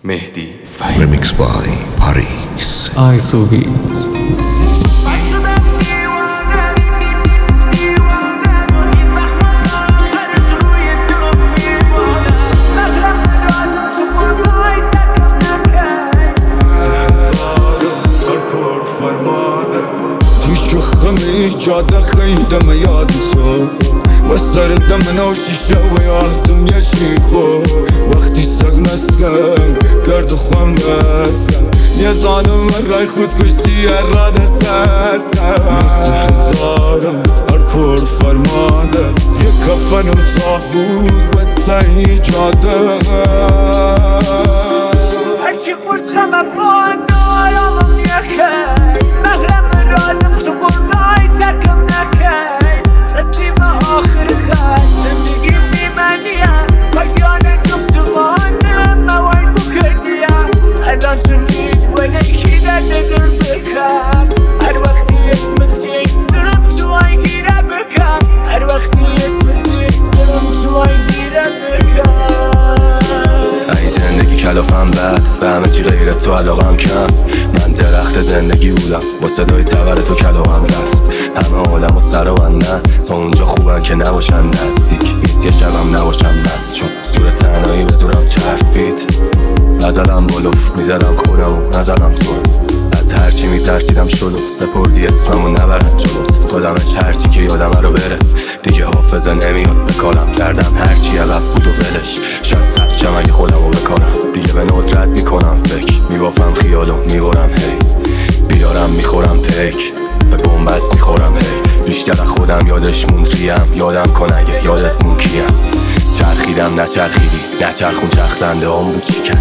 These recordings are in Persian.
مهدی فهیم. Remix by Parix. ISO Beats. جاده خیدم یاد تو و سر دم نوشیشه و یادم یه شیخو وقتی سگ مسکم گرد خوام بسم یه ظالم رای خودکشی را دستم هزارم هر کور فرماده یه کفن و تابود بطنی جاده هرچی قرص خمه پایم نارامم یکی مهرم رازم تو برنای تکم نکی رسیم آخر خط زندگی بیمنیم پایان جفتمانم موای تو کردیم الان تو نیست ولی کی در دل بکن هر وقتی اسمتی درم تو آی گیره بکن هر وقتی اسمتی درم تو آی گیره بکن ای زندگی کلافم بد به همه چی غیر تو علاقم کم من درخت زندگی بودم با صدای تبر تو کلاهم رفت همه آدم و سر و نه تا اونجا خوبن که نباشن نزدیک نیست یه شبم نباشم من چون زور تنهایی به زورم چربید نزدم بلوف میزدم خودم و نزدم تو از هرچی میترسیدم شلو سپردی اسممو نبرن جلوت دادمش هرچی که یادم رو بره دیگه حافظه نمیاد به کارم کردم هرچی عقب بود و ولش شاید سرچم اگه خودمو بکارم دیگه به ندرت میکنم فکر میبافم خیالو میبرم هی بیارم میخورم پیک به بومبست میخورم هی بیشتر خودم یادش موند ریم یادم کن اگه یادت مون کیم چرخیدم نچرخیدی نچرخون چرخدنده هم بود چیکن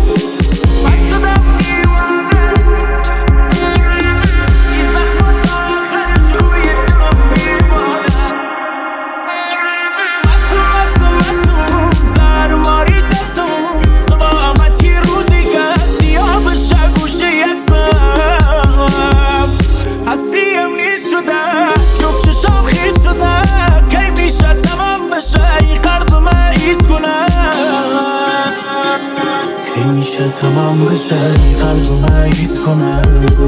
تمام بشه قلب ما حس کنه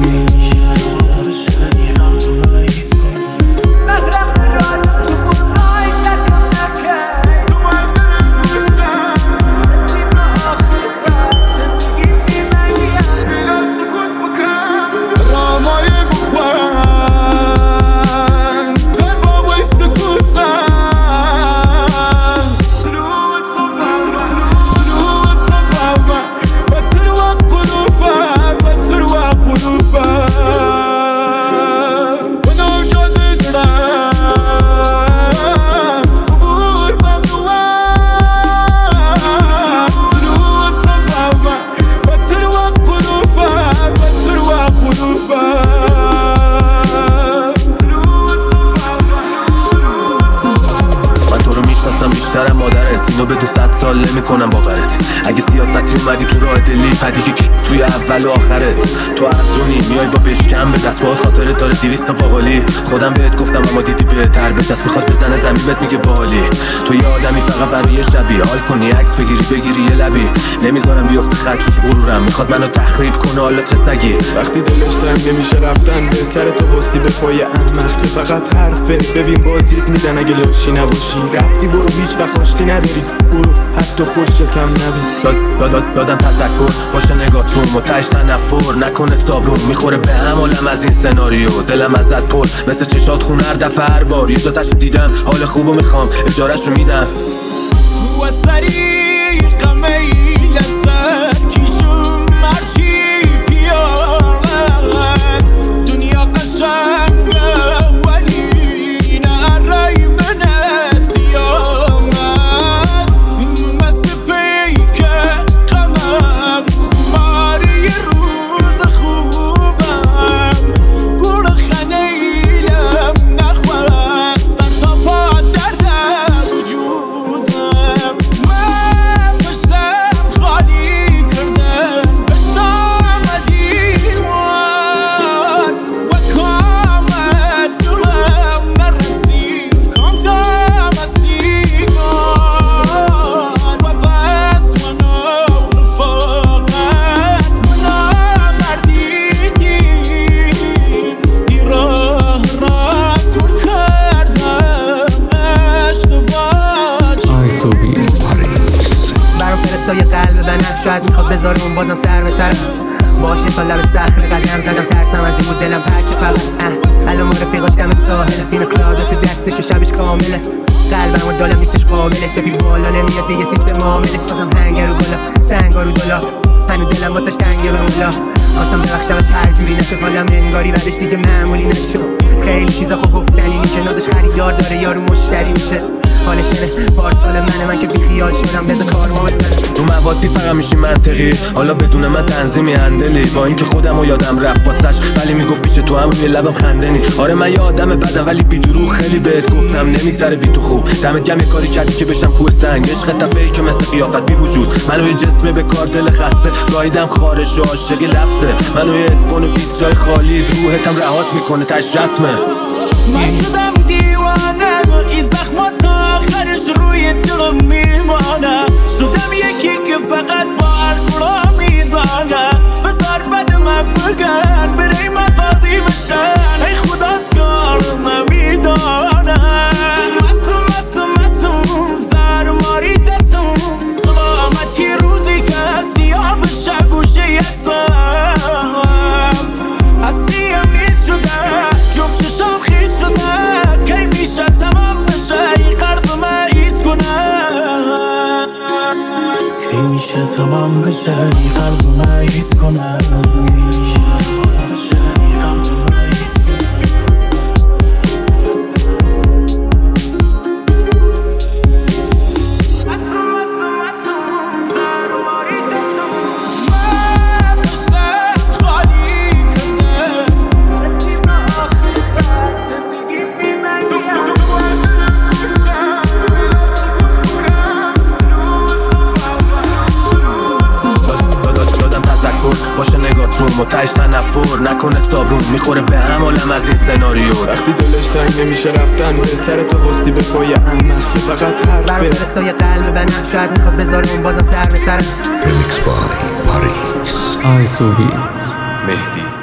بیشترم مادرت اینو به 200 سال نمیکنم باورت اگه سیاستی اومدی تو راه دلی پدی که توی اول و آخرت تو ارزونی میای با بشکم به دست با خاطرت داره 200 تا باقالی خودم بهت گفتم اما دیدی بهتر به دست میخواد بزنه زمین بهت میگه باحالی تو یه آدمی فقط برای شبی حال کنی عکس بگیری یه لبی نمیذارم بیفته خط روش غرورم میخواد منو تخریب کنه حالا چه سگی وقتی دلش تنگ نمیشه رفتن بهتره تو واستی به پای احمق که فقط حرفه ببین بازیت میدن اگه لاشی نباشی رفتی برو هیچ وقت آشتی نداری برو حتی پشتتم نبی دادم تذکر باشه نگات روم و تش تنفر نکنه صابرون میخوره به هم عالم از این سناریو دلم ازت پر مثل چشات خون هر دفعه هر بار یه جاتشو دیدم حال خوبو میخوام اجارهشو میدم و سریع قمیل لذت کشم مرچی پیارت دنیا قشنگه ولی نه رای من سیامت مثل پیک قمم ماری روز خوبم گل خنیلم نخواست سر تا پا درد وجودم من پشتم قلب بنم شاید میخواد بذاره اون بازم سر به سرم باشه تا لب صخره قدم زدم ترسم از این بود دلم پرچه فقط قلم رفیقاش دم ساحله بین کلادا تو دستش و شبش کامله قلبم و دلم نیستش قابلش سپی بالا نمیاد دیگه سیستم عاملش بازم هنگ رو بالا سنگا رو دلا هنو دلم واسش تنگه به مولا آسان ببخشمش هر جوری نشد حالم انگاری بعدش دیگه معمولی نشد خیلی چیزا خب گفتنی میشه نازش خریدار داره یارو مشتری میشه حالش اینه پارسال من که بیخیال شدم بذار کار ما بزنه تو موادی فقط میشی منطقی حالا بدون من تنظیمی هندلی با اینکه خودم و یادم رفت واسش ولی میگفت پیش تو هم روی لبم خندنی آره من یه آدم بدم ولی بی دروغ خیلی بهت گفتم نمیگذره بی تو خوب دمت گرم یه کاری کردی که بشم کوه سنگ عشق تپه‌ای که مثل قیافت بی وجود منو یه جسم به کار دل خسته گاییدم خارش و عاشق لفظه منو یه ادفون و بیت جای خالی روحتم رهات میکنه تش رسمه من شدم دیوانه این زخمات آخرش روی دلم میمانه شدم یکی که فقط با الکلا میزانه بذار بد من بگن برای من قاضی بشن ای خداست کار من میدانه مسوم زرماری دستم سلامتی روزی که سیاه بشه گوشه یکسم هستیم نیست شده جفت چشم خیز شده کی میشه تمام بشه این قلب من ایز کنه کی میشه تمام بشه این قلب من ایز کنه باشه نگات روم و تش تنفر نکنه صابرون میخوره به هم عالم از این سناریو وقتی دلش تنگ نمیشه رفتن بهتره تو وستی به پای احمق که فقط حرفه برسای قلب بنم شاید میخواد بذاره اون بازم سر به سرم Remix by Parix. I so beat مهدی